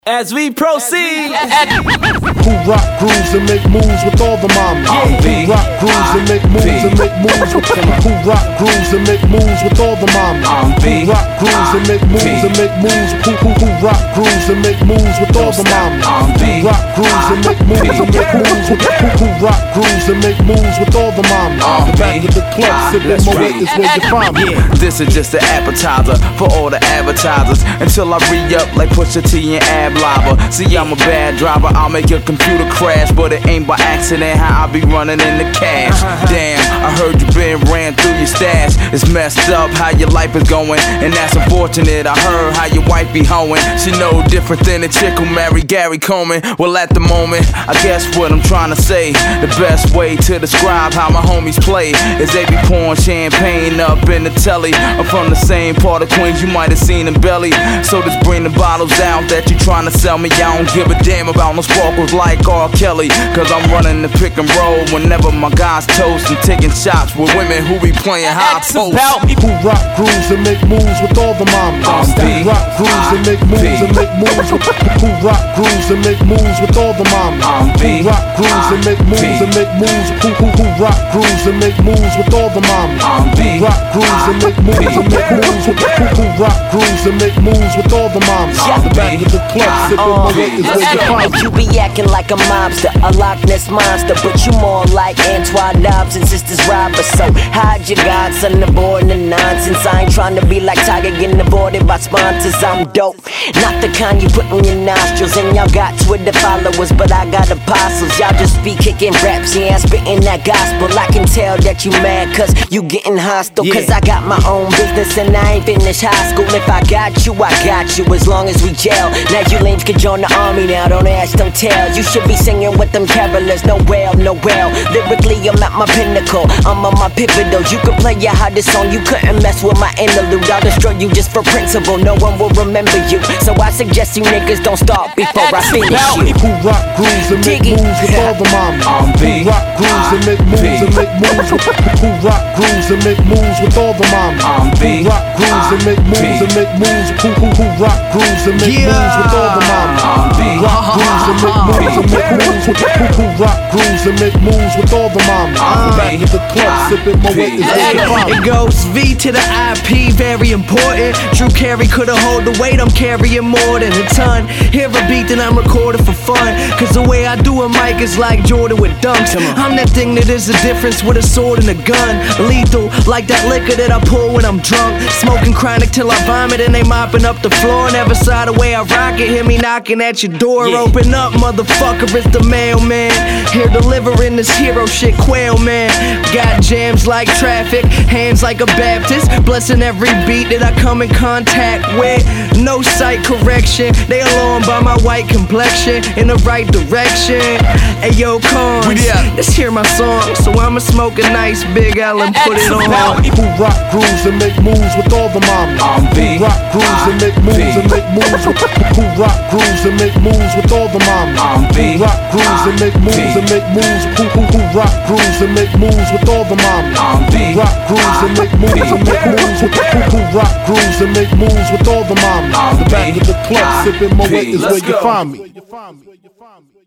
As we proceed, who rock grooves and make moves with all the mamas. Who rock grooves and make moves and make moves with who rock grooves and make moves with all the mamas. Who rock grooves and make moves and make moves. Who rock grooves and make moves with all the mamas. Who rock grooves and make moves and make moves with who rock grooves and make moves with all the mamas. The back of the club, sipping Moet is where you find me. This is just an appetizer for all the advertisers until I re-up like Pusha T and Ab Lava. See, I'm a bad driver, I'll make your computer crash, but it ain't by accident how I be running in the cash. Damn, I heard you been ran through your stash. It's messed up how your life is going, and that's unfortunate. I heard how your wife be hoeing. She no different than a chick who married Gary Coleman. Well, at the moment, I guess what I'm trying to say, the best way to describe how my homies play is they be pouring champagne up in the telly. I'm from the same part of Queens you might have seen in Belly, so just bring the bottles out that you trying to sell me. I don't give a damn about no sparkles like R. Kelly, cause I'm running the pick and roll whenever my guys toast and taking shots with women who be playing high post. Who rock grooves and make moves with all the mamas. Who rock grooves and make moves and make moves with who rock grooves and make moves with all the mamas. Who rock grooves and make moves and make moves. Who rock grooves and make moves with all the mamas. Who rock grooves and make moves and make moves with who rock grooves and make moves with all the mamas. The back of the club, sipping Moet is where you find me. You be acting like a mobster, a Loch Ness monster, but you more like Antoine Dobbs and Sisters Roberts. So hide your godson aboard the nonsense. I ain't trying to be like Tiger getting aborted by sponsors. I'm dope, not the kind you put in your nostrils. And y'all got Twitter followers, but I got apostles. Y'all just be kicking raps, yeah, spitting that gospel. I can tell that you mad cause you getting hostile, cause I got my own business and I ain't finished high school. If I got you, I got you, as long as we gel. Now you lames can join the army now, don't ask, don't tell. You should be singing with them carolers, no well, no well. Lyrically, I'm at my pinnacle, I'm on my pivotal. You can play your hottest song, you couldn't mess with my interlude. I'll destroy you just for principle, no one will remember you. So I suggest you niggas don't start before I finish you. Who rock grooves and make moves with all the mamas. Who rock grooves and make moves and make moves with who rock grooves and make moves with all the mamas. Who rock grooves and make moves and make moves. Who rock grooves and make moves with all the mamas. Who rock grooves and make moves and make moves with who rock grooves and make moves with all the mamas. Back at the club, sipping Moet is where you find me. It goes V to the IP, very important. Drew Carey could've hold the weight, I'm carrying more than a ton. Hear a beat, then I'm recording for fun, cause the way I do a mic is like Jordan with dunks. I'm that thing that is the difference with a sword and a gun. Lethal, like that liquor that I pull when I'm drunk. Smoking chronic till I vomit and they mopping up the floor. Never saw the way I rock it, hear me knocking at your door. Open up, motherfucker, it's the mailman. Here delivering this hero shit, quail man. Got jams like traffic, hands like a Baptist, blessing every beat that I come in contact with. No sight correction, they alarmed by my white complexion, in the right direction. Ayo, Cons, let's hear my song. So I'ma smoke a nice Big L and put it on. Who rock grooves and make moves with all the mamas. Who rock grooves and make moves and make moves with who rock grooves and make moves with all the mamas. Who rock grooves and make moves and make moves. Who rock grooves and make moves with all the mamas. Who rock grooves and make moves and make moves with who rock grooves and make moves with all the mamas. The back of the club, sipping Moet is where you find me.